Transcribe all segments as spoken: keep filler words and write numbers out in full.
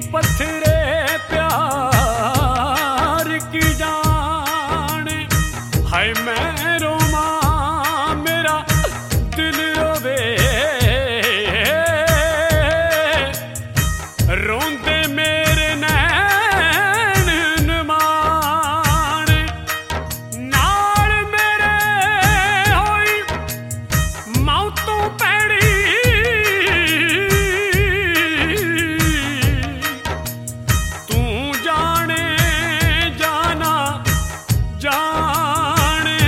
पत्थरे प्यार की जाने। हाय मैं रोमा मेरा दिल रोवे, रोंदे मेरे नैन नमाने। नाल मेरे होई मौतों पैड़ी, तू जाने जाना जाने,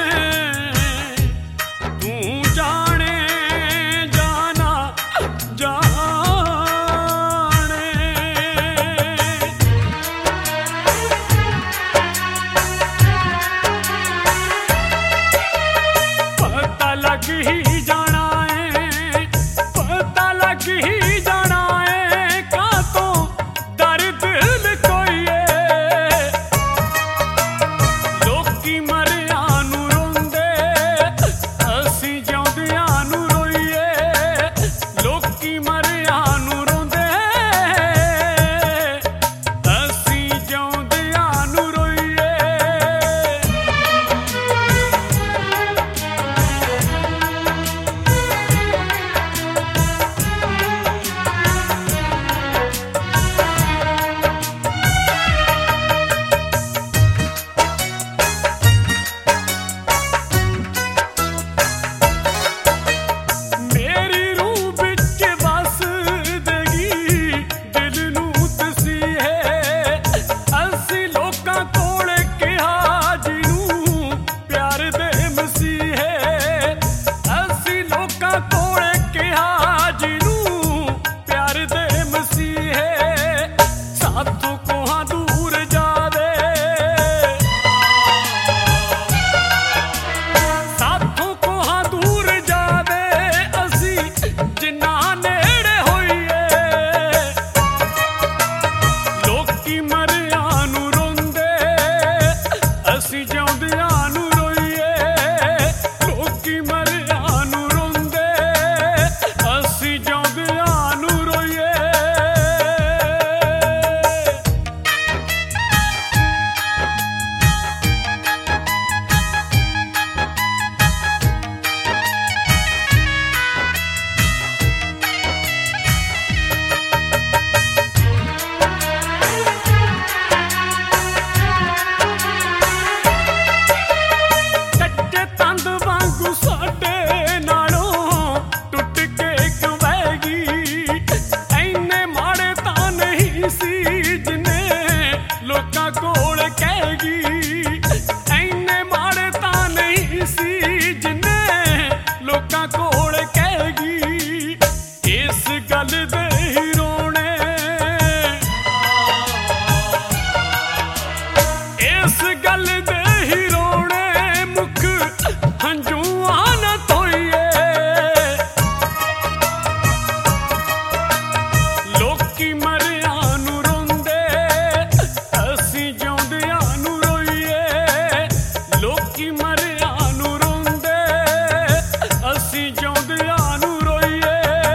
तू जाने जाना जाने। पता लग ही जाना है, पता लग ही जाना है, का तो दर्द कोई है। लोकी मरिया नू रोंदे, असी जिउंदियां नू रोईए। लोकी मरिया नू रोंदे, असी जिउंदियां नू रोईए। मेरी रूह बिच बस देगी, दिल नू तसी है। असी लोकां कोल कहा जिनू प्यार दे मसीहे। असी लोकां कोल कहा जिनू प्यार दे मसीहे। साथों कोहां दूर जावे, साथों कोहां दूर जावे, असी जिन्ना नेड़े होईए। लोकी मरिया नू रोंदे, असी जिउंदियां नू रोईए। लोकी मरिया नू रोंदे, असी जिउंदियां नू रोईए। कच्चे तंद वांगू साडे नालों टुट के गवैगी। ऐने माड़े तां नहीं सी जिन्ने लोकां कोल कहगी। ऐने माड़े तां नहीं सी जिन्ने लोकां कोल कहगी। इस गल दे ही रोने, इस गल दे ही रोने, मुख हंझूआं ना धोईए। लोकी मरिया नू रोंदे, असी जिउंदियां नू रोईए। लोकी मरिया नू रोंदे, असी जिउंदियां नू रोईए।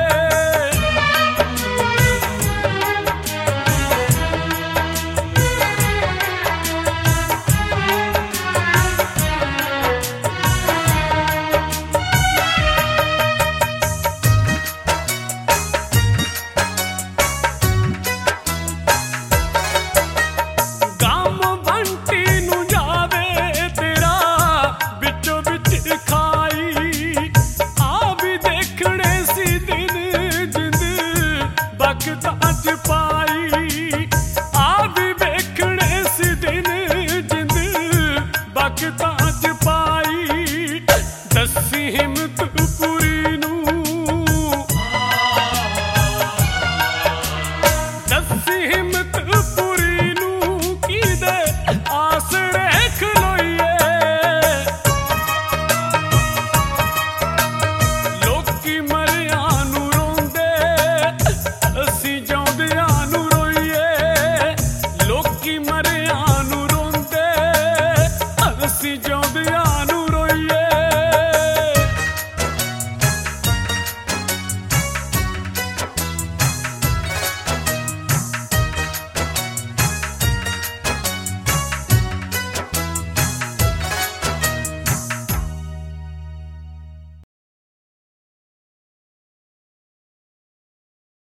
गम बंटी नू जावे तेरा बिचो बिच खाई। आ भी देखने सी दिन जिंद बखतां च पाई। आ भी देखने सी दिन जिंद बखतां च पाई। दसी हिम्मत पूरी नू, दसी हिम्मत